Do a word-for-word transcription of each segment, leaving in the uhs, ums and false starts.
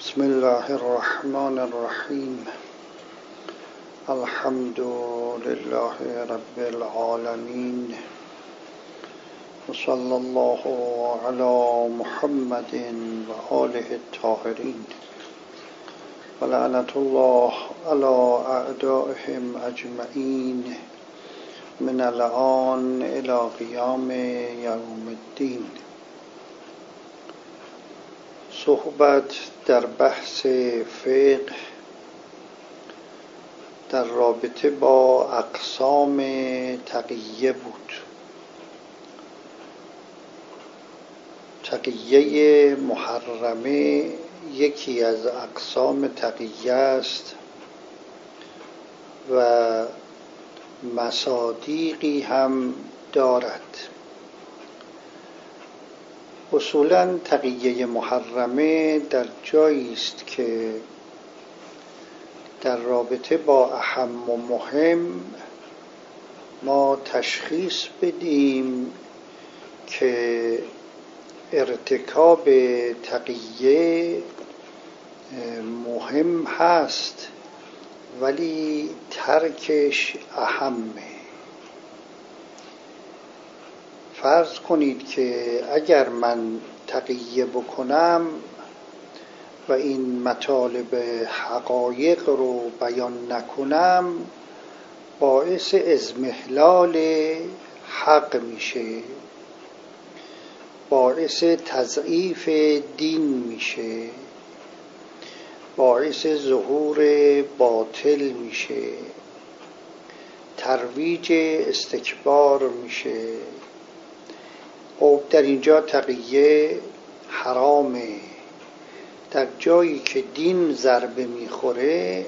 بسم الله الرحمن الرحیم. الحمد لله رب العالمین و صلی الله علی محمد و آله الطاهرین و لعنت الله علی اعدائهم اجمعین من الآن الی قیام یوم الدین. صحبت در بحث فقه در رابطه با اقسام تقیه بود. تقیه محرمه یکی از اقسام تقیه است و مصادیقی هم دارد. اصولاً تقیه محرمه در جایی است که در رابطه با اهم و مهم ما تشخیص بدیم که ارتکاب تقیه مهم هست ولی ترکش اهمه. فرض کنید که اگر من تقیه بکنم و این مطالب حقایق رو بیان نکنم باعث اضمحلال حق میشه، باعث تضعیف دین میشه، باعث ظهور باطل میشه، ترویج استکبار میشه. خب در اینجا تقیه حرامه. در جایی که دین ضربه میخوره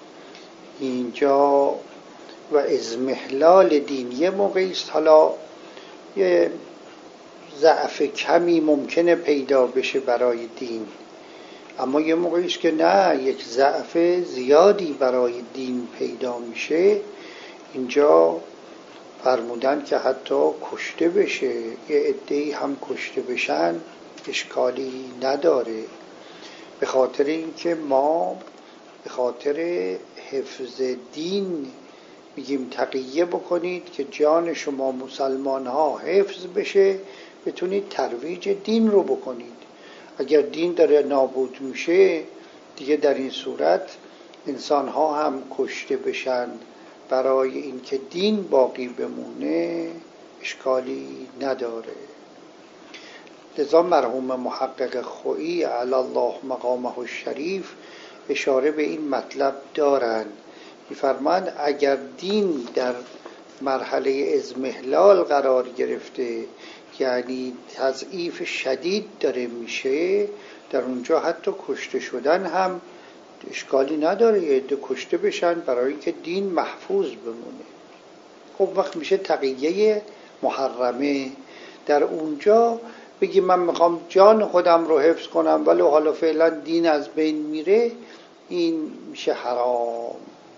اینجا و اضمحلال دین یه موقعی است، حالا یه ضعف کمی ممکنه پیدا بشه برای دین، اما یه موقعی است که نه، یک ضعف زیادی برای دین پیدا میشه. اینجا فرمودن که حتی کشته بشه، یه عده‌ای هم کشته بشن اشکالی نداره، به خاطر اینکه ما به خاطر حفظ دین میگیم تقیه بکنید که جان شما مسلمان ها حفظ بشه، بتونید ترویج دین رو بکنید. اگر دین داره نابود میشه دیگه در این صورت انسان ها هم کشته بشن برای اینکه دین باقی بمونه اشکالی نداره. لذا مرحوم محقق خویی علی الله مقامه الشریف اشاره به این مطلب دارن. می‌فرمایند اگر دین در مرحله اضمحلال قرار گرفته، یعنی تضعیف شدید داره میشه، در اونجا حتی کشته شدن هم اشکالی نداره، یه عده کشته بشن برای اینکه دین محفوظ بمونه. خب وقت میشه تقیه محرمه. در اونجا بگی من میخوام جان خودم رو حفظ کنم ولی حالا فعلا دین از بین میره، این میشه حرام.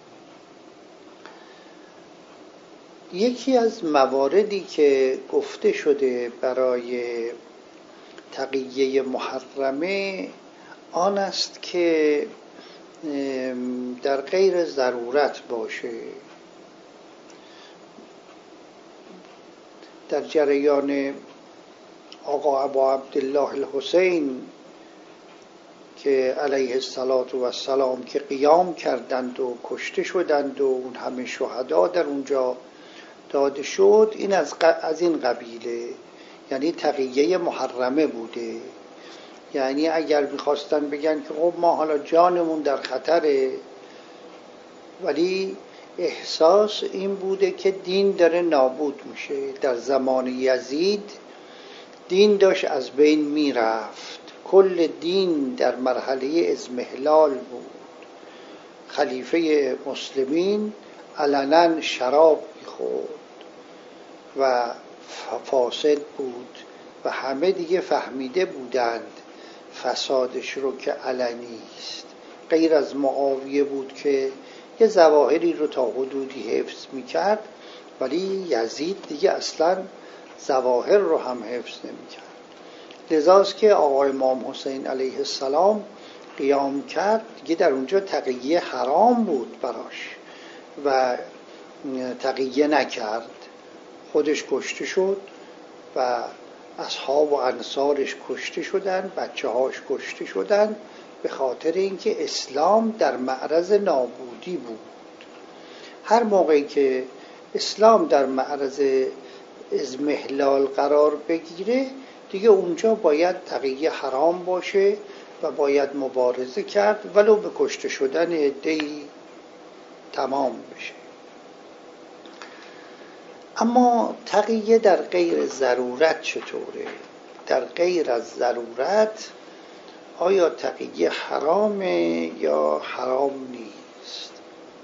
یکی از مواردی که گفته شده برای تقیه محرمه آن است که در غیر ضرورت باشه. در جریان آقا ابا عبدالله الحسین که علیه السلام که قیام کردند و کشته شدند و اون همه شهدا در اونجا داده شد، این از, از این قبیله، یعنی تقیه محرمه بوده. یعنی اگر میخواستن بگن که خب ما حالا جانمون در خطره، ولی احساس این بوده که دین داره نابود میشه. در زمان یزید دین داشت از بین میرفت، کل دین در مرحله اضمحلال بود. خلیفه مسلمین علنا شراب میخورد و فاسد بود و همه دیگه فهمیده بودند فسادش رو که علنی است. غیر از معاویه بود که یه ظواهری رو تا حدودی حفظ میکرد، ولی یزید دیگه اصلا ظواهر رو هم حفظ نمیکرد. لذاست که آقای امام حسین علیه السلام قیام کرد دیگه در اونجا تقیه حرام بود براش و تقیه نکرد، خودش کشته شد و اصحاب و انصارش کشته شدن، بچه هاش کشته شدن، به خاطر اینکه اسلام در معرض نابودی بود. هر موقعی که اسلام در معرض اضمحلال قرار بگیره دیگه اونجا باید تقیه حرام باشه و باید مبارزه کرد ولو به کشته شدن عده‌ای تمام بشه. اما تقیه در غیر ضرورت چطوره؟ در غیر از ضرورت آیا تقیه حرامه یا حرام نیست؟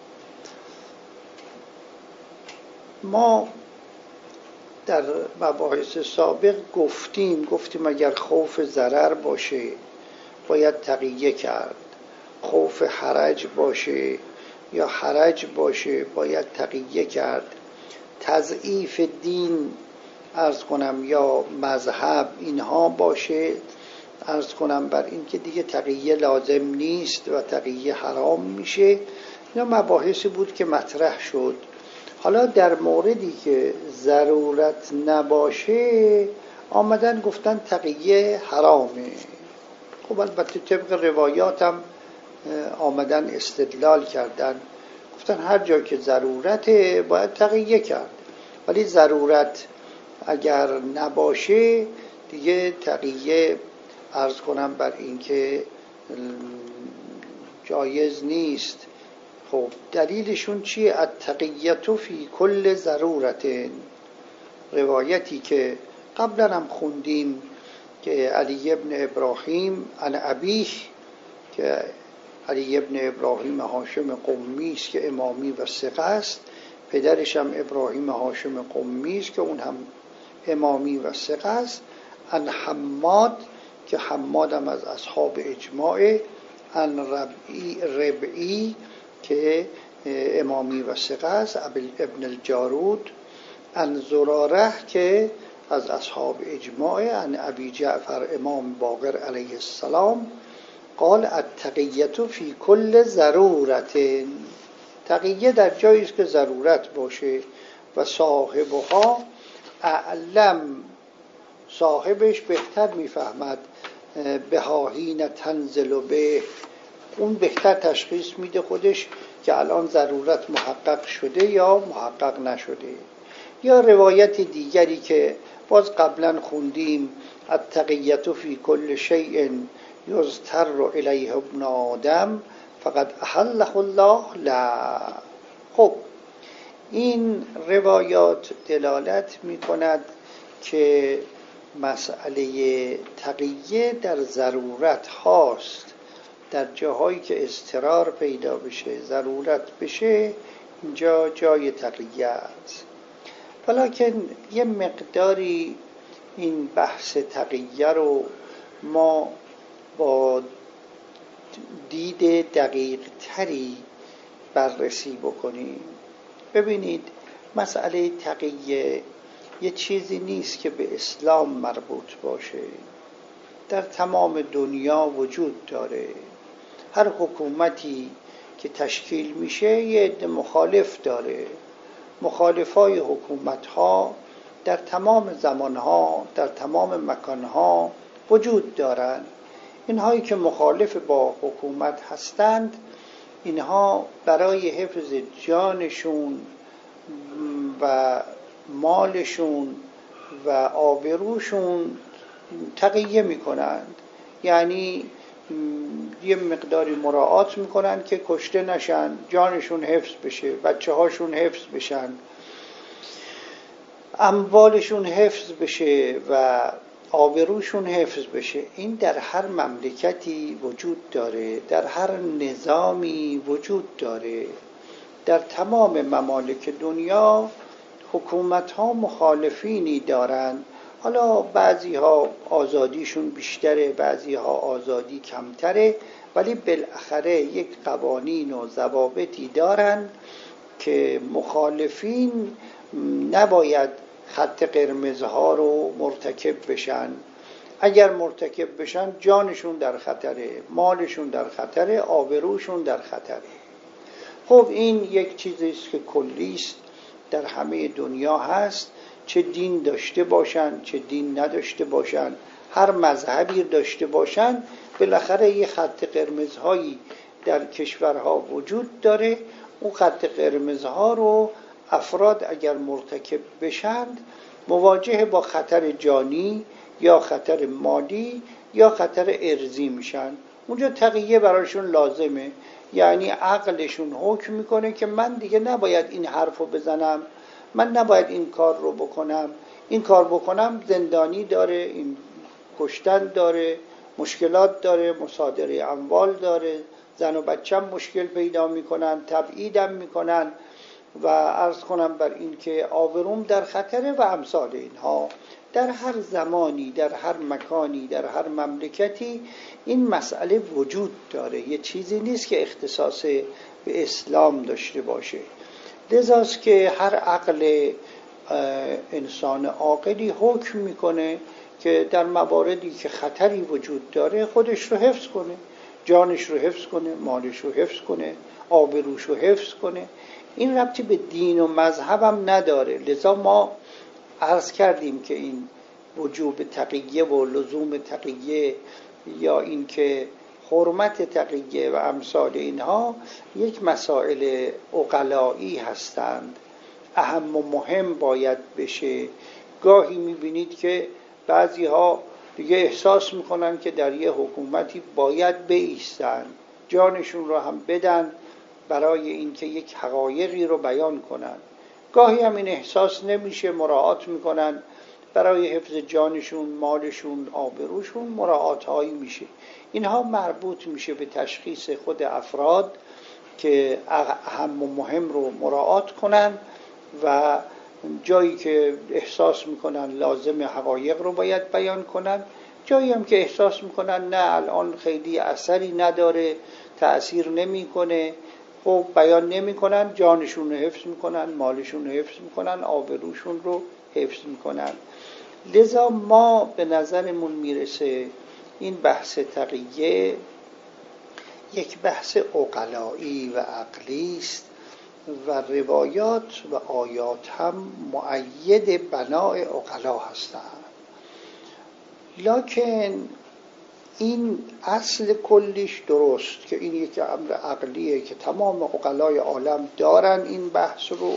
ما در مباحث سابق گفتیم گفتیم اگر خوف ضرر باشه باید تقیه کرد، خوف حرج باشه یا حرج باشه باید تقیه کرد، تضعیف دین عرض کنم یا مذهب اینها باشه عرض کنم بر این که دیگه تقیه لازم نیست و تقیه حرام میشه. اینا مباحثی بود که مطرح شد. حالا در موردی که ضرورت نباشه آمدن گفتن تقیه حرامه. خب البته طبق روایات هم آمدن استدلال کردن، گفتن هر جا که ضرورته باید تقیه کرد، ولی ضرورت اگر نباشه دیگه تقیه عرض کنم بر این که جایز نیست. خب دلیلشون چیه؟ التقیة فی کل ضرورت، روایتی که قبلا هم خوندیم که علی ابن ابراهیم عن ابیه، که علی ابن ابراهیم هاشم قمی است که امامی و ثقه است، پدرش هم ابراهیم هاشم قمی است که اون هم امامی و ثقه است، عن حماد که حماد هم از اصحاب اجماع، عن ربعی, ربعی که امامی و ثقه است، ابن الجارود، عن زراره که از اصحاب اجماع، عن ابی جعفر امام باقر علیه السلام قال التقیة فی کل ضرورت، تقیه در جایی است که ضرورت باشه و صاحبها اعلم، صاحبش بهتر میفهمد، بهاهین تنزل به، اون بهتر تشخیص میده خودش که الان ضرورت محقق شده یا محقق نشده. یا روایت دیگری که باز قبلا خوندیم التقیة فی کل شیء یضطر الیه ابن آدم فقد احله الله لا. خب این روایات دلالت می کند که مسئله تقیه در ضرورت هاست، در جاهایی که اضطرار پیدا بشه ضرورت بشه اینجا جای تقیه است. ولیکن یه مقداری این بحث تقیه رو ما با دید دقیق تری بررسی بکنیم. ببینید مسئله تقیه یه چیزی نیست که به اسلام مربوط باشه، در تمام دنیا وجود داره. هر حکومتی که تشکیل میشه یه عده مخالف داره. مخالفای حکومت ها در تمام زمان ها در تمام مکان ها وجود دارند. اینهایی که مخالف با حکومت هستند اینها برای حفظ جانشون و مالشون و آبروشون تقیه میکنند، یعنی یه مقداری مراعات میکنند که کشته نشن، جانشون حفظ بشه، بچه هاشون حفظ بشن، اموالشون حفظ بشه و آبروشون حفظ بشه. این در هر مملکتی وجود داره، در هر نظامی وجود داره. در تمام ممالک دنیا حکومت ها مخالفینی دارن، حالا بعضی ها آزادیشون بیشتره، بعضی ها آزادی کمتره، ولی بالاخره یک قوانین و ضوابطی دارن که مخالفین نباید خط قرمزها رو مرتکب بشن. اگر مرتکب بشن جانشون در خطره، مالشون در خطره، آبروشون در خطره. خب این یک چیزی است که کلی است، در همه دنیا هست، چه دین داشته باشن چه دین نداشته باشن، هر مذهبی داشته باشن، بالاخره یه خط قرمزهایی در کشورها وجود داره. اون خط قرمزها رو افراد اگر مرتکب بشند مواجه با خطر جانی یا خطر مالی یا خطر ارضی میشن. اونجا تقیه براشون لازمه، یعنی عقلشون حکم میکنه که من دیگه نباید این حرفو بزنم، من نباید این کار رو بکنم، این کار بکنم زندانی داره، این کشتن داره، مشکلات داره، مصادره اموال داره، زن و بچم مشکل پیدا میکنن، تبعیدم میکنن و عرض کنم بر این که آبروم در خطره و امثال اینها. در هر زمانی، در هر مکانی، در هر مملکتی این مسئله وجود داره، یه چیزی نیست که اختصاص به اسلام داشته باشه. لذاست که هر عقل انسان عاقلی حکم میکنه که در مواردی که خطری وجود داره خودش رو حفظ کنه، جانش رو حفظ کنه، مالش رو حفظ کنه، آبروش رو حفظ کنه. این ربطی به دین و مذهب هم نداره. لذا ما عرض کردیم که این وجوب تقیه و لزوم تقیه یا این که حرمت تقیه و امثال اینها یک مسائل عقلایی هستند، اهم و مهم باید بشه. گاهی میبینید که بعضی ها دیگه احساس میکنن که در یه حکومتی باید بایستن، جانشون رو هم بدن برای اینکه یک حقایقی رو بیان کنن. گاهی هم این احساس نمیشه، مراعات میکنن، برای حفظ جانشون، مالشون، آبروشون مراعات هایی میشه. اینها مربوط میشه به تشخیص خود افراد که اهم و مهم رو مراعات کنن و جایی که احساس میکنن لازم حقایق رو باید بیان کنن، جایی هم که احساس میکنن نه الان خیلی اثری نداره، تأثیر نمیکنه، خب بیان نمیکنن، جانشون رو حفظ میکنن، مالشون رو حفظ میکنن، آبروشون رو حفظ میکنن. لذا ما به نظرمون میرسه این بحث تقیه یک بحث عقلایی و عقلی است و روایات و آیات هم مؤید بنای عقلا هستند. لکن این اصل کلیش درست که این یک امر عقلیه که تمام عقلای عالم دارن این بحث رو.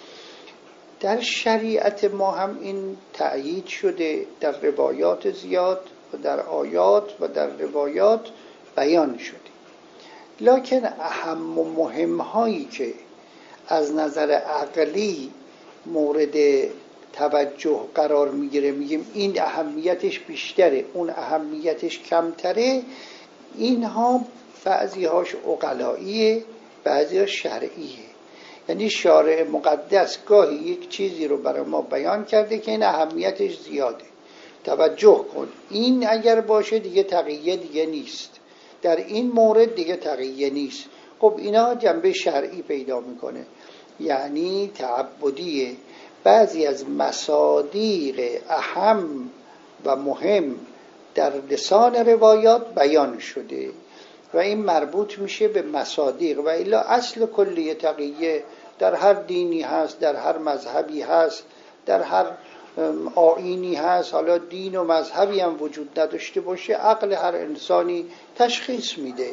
در شریعت ما هم این تأیید شده، در روایات زیاد و در آیات و در روایات بیان شده. لکن اهم و مهم هایی که از نظر عقلی مورد توجه قرار میگیره، میگیم این اهمیتش بیشتره اون اهمیتش کمتره، اینها بعضی هاش عقلاییه بعضی هاش شرعیه. یعنی شارع مقدس گاهی یک چیزی رو برای ما بیان کرده که این اهمیتش زیاده، توجه کن، این اگر باشه دیگه تقیه دیگه نیست، در این مورد دیگه تقیه نیست. خب اینا جنبه شرعی پیدا میکنه، یعنی تعبدیه. بعضی از مصادیق اهم و مهم در لسان روایات بیان شده و این مربوط میشه به مصادیق، و الا اصل کلی تقیه در هر دینی هست، در هر مذهبی هست، در هر آیینی هست. حالا دین و مذهبی هم وجود نداشته باشه، عقل هر انسانی تشخیص میده.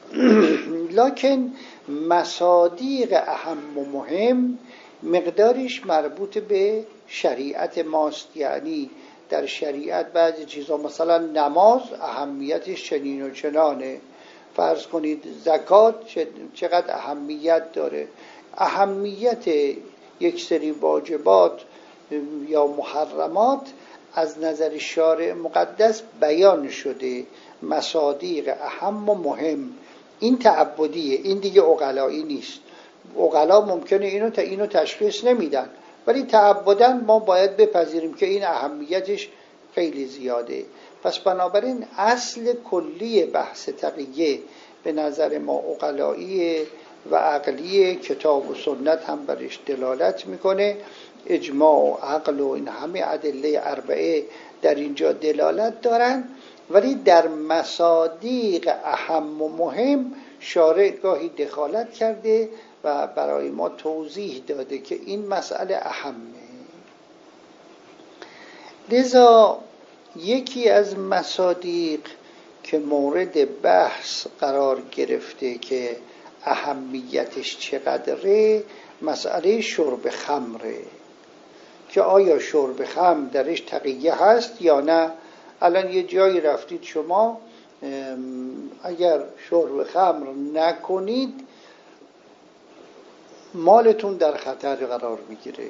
لکن مصادیق اهم و مهم مقدارش مربوط به شریعت ماست. یعنی در شریعت بعضی چیزا، مثلا نماز اهمیتش چنین و چنانه، فرض کنید زکات چقدر اهمیت داره، اهمیت یک سری واجبات یا محرمات از نظر شارع مقدس بیان شده، مصادیق اهم و مهم. این تعبدیه، این دیگه عقلایی نیست. عقلا ممکنه اینو تا اینو تشخیص نمیدن، ولی تعبداً ما باید بپذیریم که این اهمیتش خیلی زیاده. پس بنابراین اصل کلی بحث تقیه به نظر ما عقلاییه و عقلی کتاب و سنت هم برش دلالت میکنه. اجماع و عقل و این همه ادله اربعه در اینجا دلالت دارن، ولی در مصادیق اهم و مهم شارع گاهی دخالت کرده و برای ما توضیح داده که این مسئله اهمه. لذا یکی از مصادیق که مورد بحث قرار گرفته که اهمیتش چقدره، مسئله شرب خمره، که آیا شرب خمر درش تقیه هست یا نه. الان یه جایی رفتید شما، اگر شرب خمر نکنید مالتون در خطر قرار میگیره،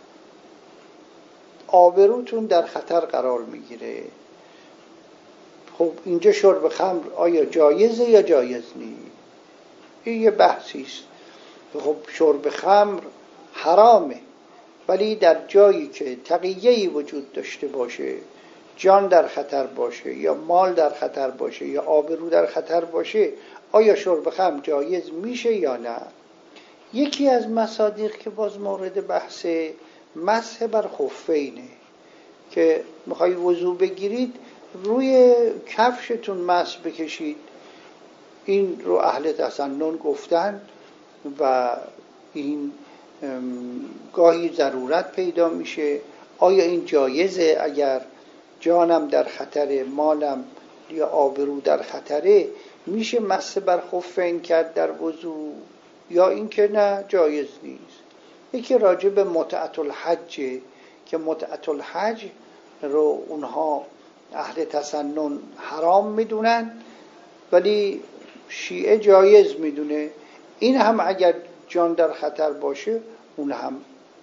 آبروتون در خطر قرار میگیره. خب اینجا شرب خمر آیا جایزه یا جایز نیست؟ این یه بحثی است. خب شرب خمر حرامه، ولی در جایی که تقیه‌ای وجود داشته باشه، جان در خطر باشه یا مال در خطر باشه یا آبرو در خطر باشه، آیا شرب خمر جایز میشه یا نه؟ یکی از مصادیق که باز مورد بحث مسح بر خفینه، که میخوایی وضو بگیرید روی کفشتون مسح بکشید. این رو اهل تسنن گفتن و این گاهی ضرورت پیدا میشه. آیا این جایزه؟ اگر جانم در خطره، مالم یا آبرو در خطره، میشه مسح بر خفین کرد در وضو، یا اینکه نه جایز نیست؟ یکی راجع به متعة الحج، که متعة الحج رو اونها اهل تسنن حرام میدونن ولی شیعه جایز میدونه. این هم اگر جان در خطر باشه اون هم.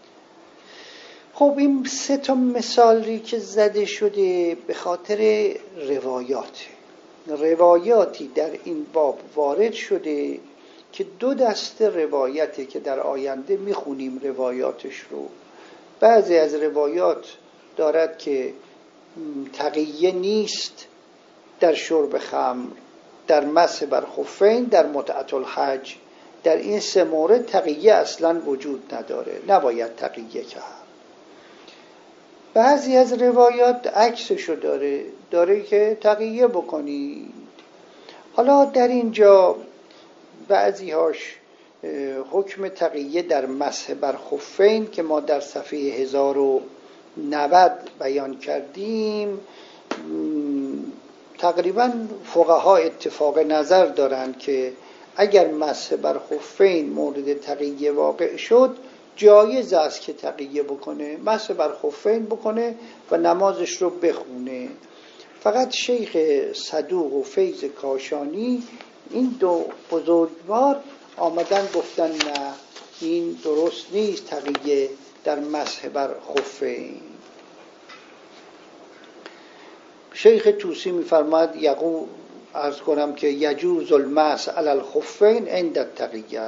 خب این سه تا مثالی که زده شده به خاطر روایات روایاتی در این باب وارد شده که دو دسته روایته که در آینده میخونیم روایاتش رو. بعضی از روایات دارد که تقیه نیست در شرب خمر، در مسح بر خفین، در متعة الحج. در این سه مورد تقیه اصلا وجود نداره، نباید تقیه کرد. بعضی از روایات عکسشو داره داره که تقیه بکنید. حالا در اینجا بعضی هاش حکم تقیه در مسح بر خفین که ما در صفحه هزار و نود بیان کردیم، تقریبا فقها اتفاق نظر دارند که اگر مسح بر خفین مورد تقیه واقع شد، جایز است که تقیه بکنه، مسح بر خفین بکنه و نمازش رو بخونه. فقط شیخ صدوق و فیض کاشانی این دو بزرگوار آمدن گفتن نه، این درست نیست تقیه در مسح بر خفین. شیخ طوسی می‌فرماید یقول عرض کنم که یجوز المسح علی الخفین عند التقیه.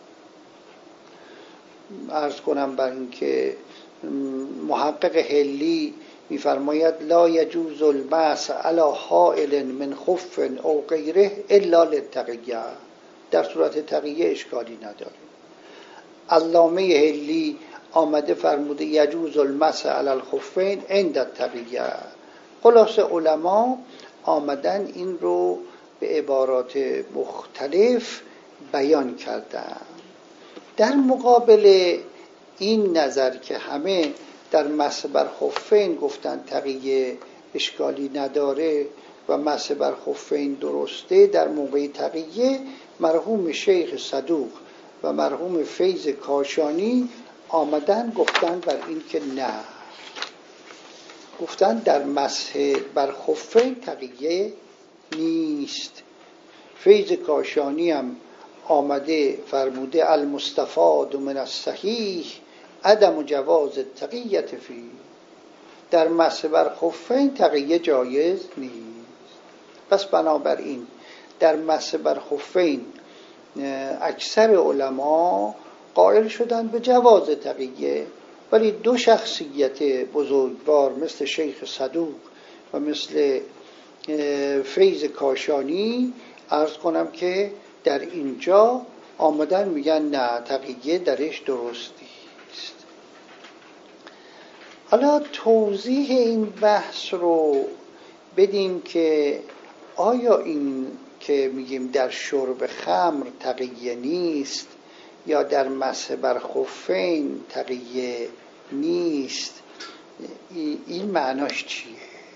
عرض کنم بر این که محقق حلی می‌فرماید لا یجوز المسح علی حائل من خف او غیره الا للتقیه. در صورت تقیه اشکالی نداره. علامه حلی آمده فرموده یجوز المسح علی الخفین عند التقیه. خلاصه علما آمدن این رو به عبارات مختلف بیان کردن. در مقابل این نظر که همه در مسح بر خفین گفتن تقیه اشکالی نداره و مسح بر خفین درسته، در موقع تقیه مرحوم شیخ صدوق و مرحوم فیض کاشانی آمدن گفتن بر این که نه، گفتن در مسح بر خفین تقیه نیست. فیض کاشانی هم آمده فرموده المستفاد من الصحیح عدم جواز تقیه فی. در مسح بر خفین تقیه جایز نیست. پس بنابراین در مسح بر خفین اکثر علما قائل شدن به جواز تقیه، ولی دو شخصیت بزرگوار مثل شیخ صدوق و مثل فیض کاشانی عرض کنم که در اینجا آمدن میگن نه، تقیه درش درستی است. حالا توضیح این بحث رو بدیم که آیا این که میگیم در شرب خمر تقیه نیست یا در مسح بر خفین تقیه نیست، این معناش چیه؟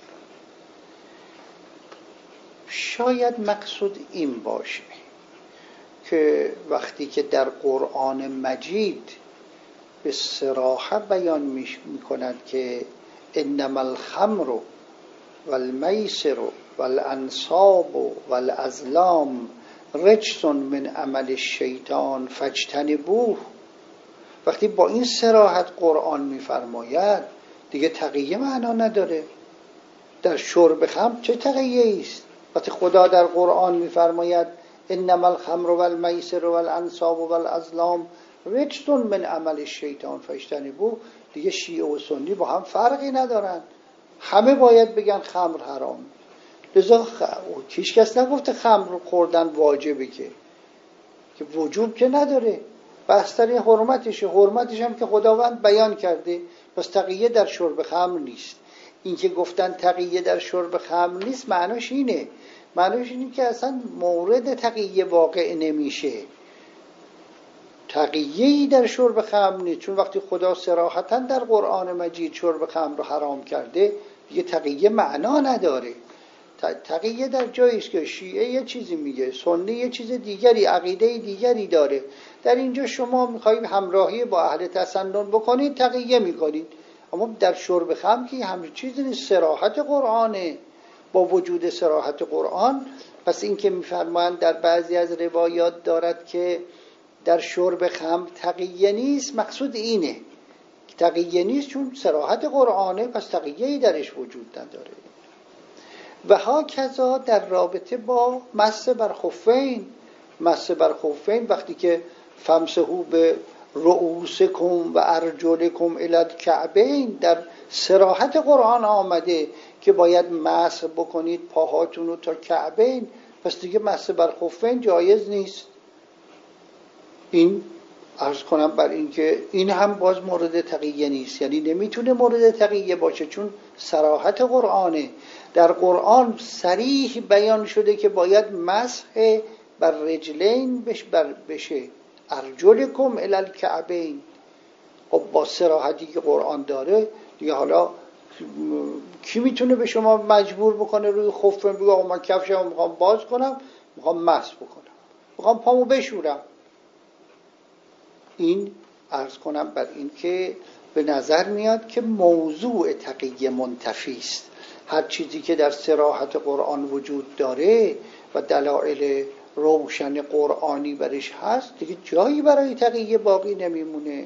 شاید مقصود این باشه که وقتی که در قرآن مجید به صراحت بیان میکند که انما الخمر والمیسر والانصاب والازلام رجس من عمل الشیطان فاجتنبوه، وقتی با این صراحت قرآن میفرماید دیگه تقیه معنا نداره. در شرب خمر چه تقیه است؟ وقتی خدا در قرآن میفرماید انما الخمر والمیسر والانصاب والازلام رجس من عمل الشیطان فاجتنبوه، دیگه شیعه و سنی با هم فرقی ندارن، همه باید بگن خمر حرام. لذا خ... هیچ کس نگفته خمر رو خوردن واجبه، که که وجوب که نداره، بستر حرمتشه، حرمتش هم که خداوند بیان کرده، پس تقیه در شرب خمر نیست. این که گفتن تقیه در شرب خمر نیست معناش اینه، معناش اینه که اصلا مورد تقیه واقع نمیشه، تقیه‌ای در شرب خمر نیست، چون وقتی خدا صراحتاً در قرآن مجید شرب خمر رو حرام کرده دیگه تقیه معنا نداره. تقیه در جایی است که شیعه یه چیزی میگه، سنی یه چیز دیگری، عقیده دیگری داره، در اینجا شما میخواید همراهی با اهل تسنن بکنید تقیه میکنید، اما در شرب خمر که همین چیزی نیست، صراحت قرآنه. با وجود صراحت قرآن، پس این که میفرمایند در بعضی از روایات دارد که در شرب خمر تقیه نیست، مقصود اینه که تقیه نیست چون صراحت قرآنه، پس تقیه‌ای درش وجود نداره. و ها کذا در رابطه با مسح بر خفین، مسح بر خفین وقتی که فمسحوا به رؤوسکم و ارجلکم الی الکعبین، در صراحت قرآن آمده که باید مسح بکنید پاهاتون رو تا کعبین، پس دیگه مسح بر خفین جایز نیست. این عرض کنم بر این که این هم باز مورد تقیه نیست، یعنی نمیتونه مورد تقیه باشه چون صراحت قرآنه. در قرآن صریح بیان شده که باید مسح بر رجلین بش بر بشه، ارجلکم الی الکعبین. خب با صراحتی که قرآن داره دیگه حالا کی میتونه به شما مجبور بکنه روی خف بگه آقا من کفشمو میخوام باز کنم، میخوام مسح بکنم، میخوام پامو بشورم؟ این عرض کنم بر این که به نظر میاد که موضوع تقیه منتفی است. هر چیزی که در صراحت قرآن وجود داره و دلایل روشن قرآنی برش هست دیگه جایی برای تقیه باقی نمیمونه.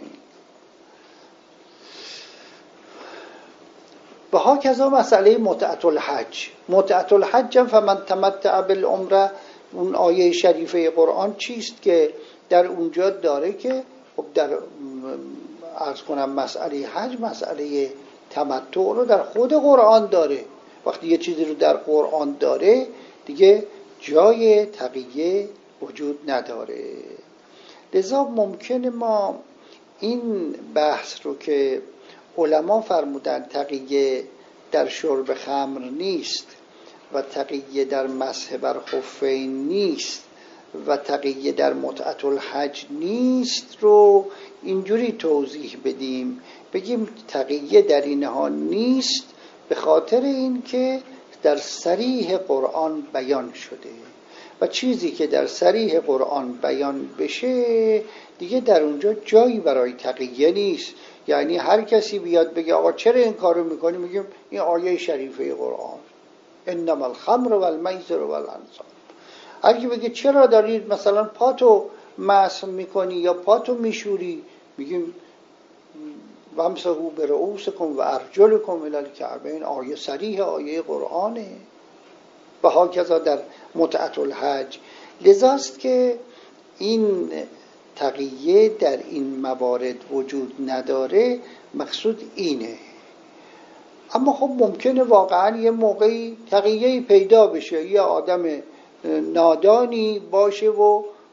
و ها کذا مسئله متعة الحج، متعة الحج فمن تمتع بالعمره، اون آیه شریفه قرآن چیست که در اونجا داره که خب در عرض کنم مسئله حج، مسئله تمتع رو در خود قرآن داره. وقتی یه چیزی رو در قرآن داره دیگه جای تقیه وجود نداره. لذا ممکنه ما این بحث رو که علما فرمودن تقیه در شرب خمر نیست و تقیه در مسح بر خفین نیست و تقیه در متعة الحج نیست رو اینجوری توضیح بدیم، بگیم تقیه در اینها نیست به خاطر این که در صریح قرآن بیان شده و چیزی که در صریح قرآن بیان بشه دیگه در اونجا جایی برای تقیه نیست. یعنی هر کسی بیاد بگه آقا چرا این کارو میکنی، میگیم این آیه شریفه قرآن انما الخمر والمیسر والانصاب. هر کی بگه چرا دارید مثلا پاتو مسح میکنی یا پاتو میشوری، میگیم وامسحوا برؤوسکم و ارجلکم الی الکعبین، آیه صریح آیه قرآنه. و هاکذا در متعة الحج. لذاست که این تقیه در این موارد وجود نداره، مقصود اینه. اما خب ممکنه واقعا یه موقعی تقیه‌ای پیدا بشه، یه آدم نادانی باشه و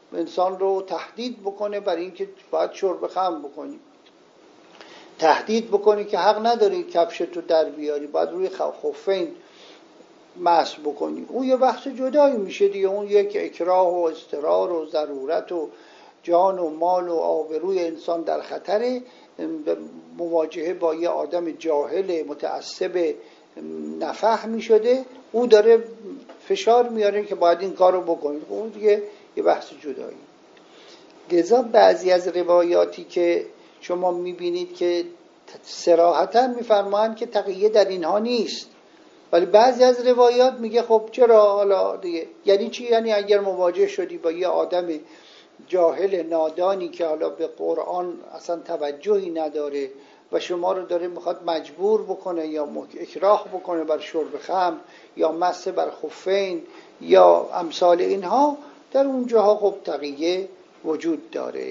انسان رو تهدید بکنه برای اینکه باید شرب خمر بکنی، تهدید بکنه که حق نداری کفشتو در بیاری، باید روی خفین مسح بکنی، اون یه بحث جدایی میشه دیگه. اون یک اکراه و اضطرار و ضرورت و جان و مال و آبروی انسان در خطر مواجهه با یه آدم جاهل متعصب نفهمی شده، او داره فشار میاره که باید این کارو بکنید، اون دیگه یه بحث جدایی. لذا بعضی از روایاتی که شما میبینید که صراحتاً میفرمایند که تقیه در اینها نیست، ولی بعضی از روایات میگه خب چرا حالا دیگه، یعنی چی؟ یعنی اگر مواجه شدی با یه آدم جاهل نادانی که حالا به قرآن اصلا توجهی نداره و شما رو داره میخواد مجبور بکنه یا اکراه بکنه بر شرب خمر یا مس بر خفین یا امثال اینها، در اونجاها خب تقیه وجود داره.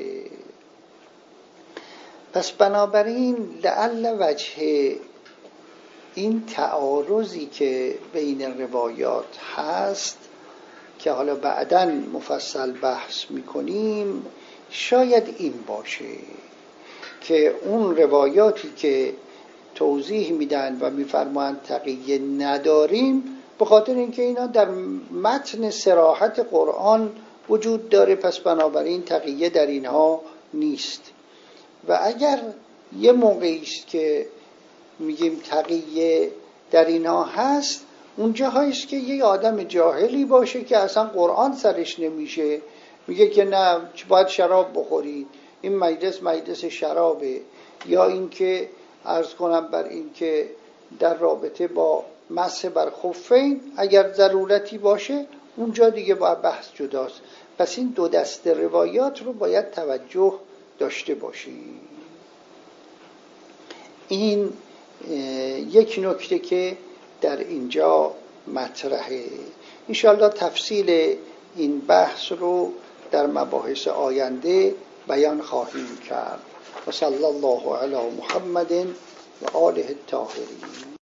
پس بنابراین لعل وجه این تعارضی که بین روایات هست که حالا بعداً مفصل بحث میکنیم، شاید این باشه که اون روایاتی که توضیح میدن و میفرمایند تقیه نداریم به خاطر اینکه اینا در متن صراحت قرآن وجود داره، پس بنابراین تقیه در اینها نیست. و اگر یه موقعی است که میگیم تقیه در اینها هست، اونجا هاییست که یه آدم جاهلی باشه که اصلا قرآن سرش نمیشه، میگه که نه باید شراب بخوری، این مجلس مجلس شرابه، یا اینکه عرض کنم بر این که در رابطه با مسح بر خفین اگر ضرورتی باشه اونجا دیگه باید بحث جداست. پس این دو دسته روایات رو باید توجه داشته باشی. این یک نکته که در اینجا مطرحه. انشاءالله تفصیل این بحث رو در مباحث آینده بیان خواهیم کرد. و صلی الله علی محمد و آله الطاهرین.